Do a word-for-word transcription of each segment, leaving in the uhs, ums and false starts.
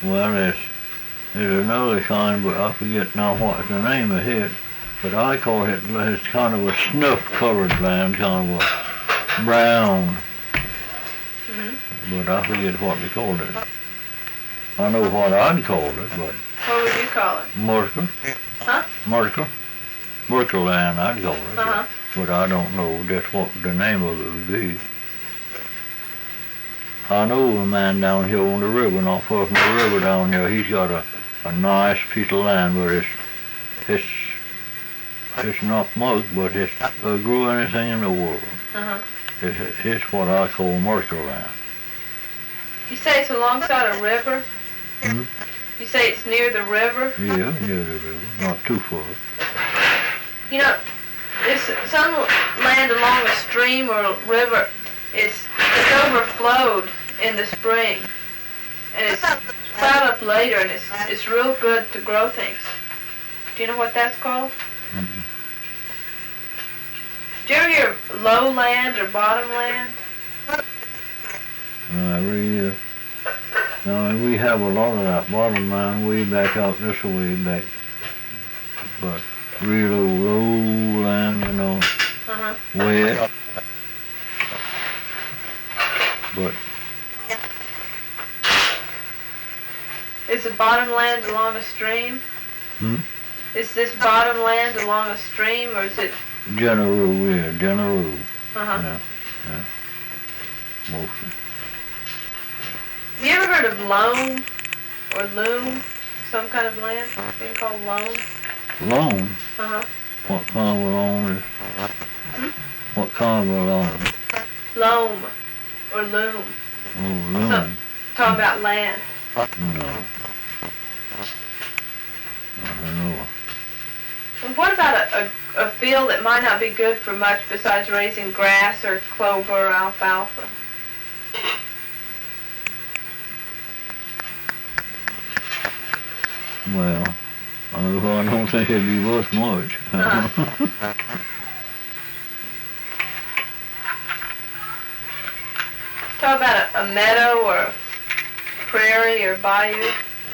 Well, there's, there's another kind, but I forget now what's the name of it. But I call it, it's kind of a snuff-colored land, kind of a brown. Mm-hmm. But I forget what they called it. I know what I'd call it, but... What would you call it? Merkel. Huh? Merkel. Merkel land, I'd call it. Uh-huh. But, but I don't know just what the name of it would be. I know a man down here on the river, not far from the river down here. He's got a, a nice piece of land, but it's it's it's not much, but it's uh, grew anything in the world. Uh-huh. It's, it's what I call Merkel land. You say it's alongside a river? Hmm? You say it's near the river? Yeah, near the river, not too far. You know, there's some land along a stream or a river. It's it's overflowed in the spring, and it's plowed up later, and it's it's real good to grow things. Do you know what that's called? Mm-mm. Do you ever hear lowland or bottomland? I really, uh, no, we have a lot of that bottom line way back out this way back, but real low land, you know, Uh-huh. wet. But Is the bottomland along a stream? hmm? Is this bottomland along a stream, or is it? General, yeah, general. Uh-huh. Yeah, yeah, mostly. Have you ever heard of loam or loom? Some kind of land, thing called loam. Loan? Uh-huh. What kind of a loan is? Hmm? What kind of a loan? Loam or loom. Oh, loan. So, talking about land. No. I don't know. And what about a, a, a field that might not be good for much besides raising grass or clover or alfalfa? Well, I don't think it'd be worth much. Uh-huh. Talk about a, a meadow or a prairie or bayou.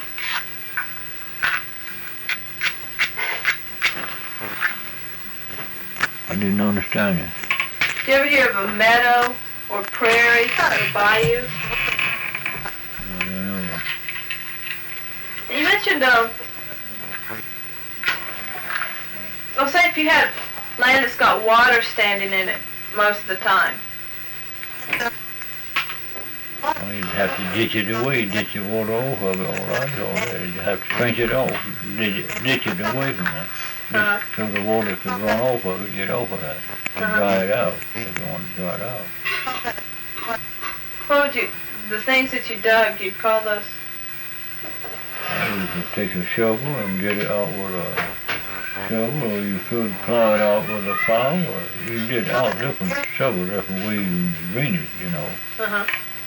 I didn't understand you. Do you ever hear of a meadow or prairie or bayou? I don't know. You mentioned, um, well, say if you had land that's got water standing in it most of the time. Well, you'd have to ditch it away, ditch the water off of it, all right, all right. You'd have to trench it off, ditch it, ditch it away from that. Uh-huh. So the water could run off of it, get off of that, to Uh-huh. dry it out, if you want to dry it out. What would you, the things that you dug, you'd call those? Well, you could take a shovel and get it out with a shovel, or you could plow it out with a plow, or you did out different, several different ways you drain it, you know. Uh-huh.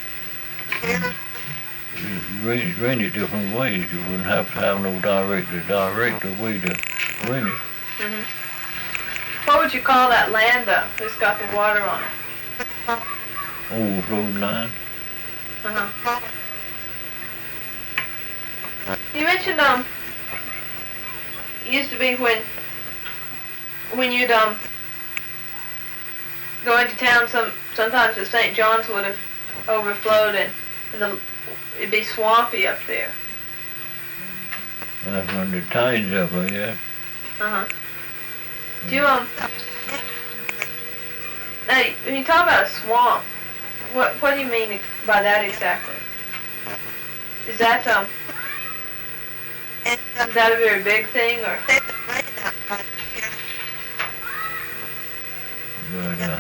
You drain, drain it different ways. You wouldn't have to have no direct, direct way to drain it. Mm-hmm. What would you call that land, though, that's got the water on it? Overflowed line. Uh-huh. You mentioned, um, it used to be when, when you'd, um, go into town, some, sometimes the Saint John's would have overflowed and, and the, it'd be swampy up there. That's when the tide's up, I guess. Uh-huh. Do you, um, now, when you talk about a swamp, what, what do you mean by that exactly? Is that, um, is that a very big thing, or? But, uh,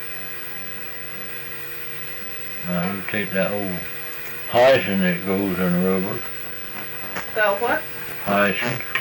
now you take that old hyacinth that grows in the river, The what? hyacinth,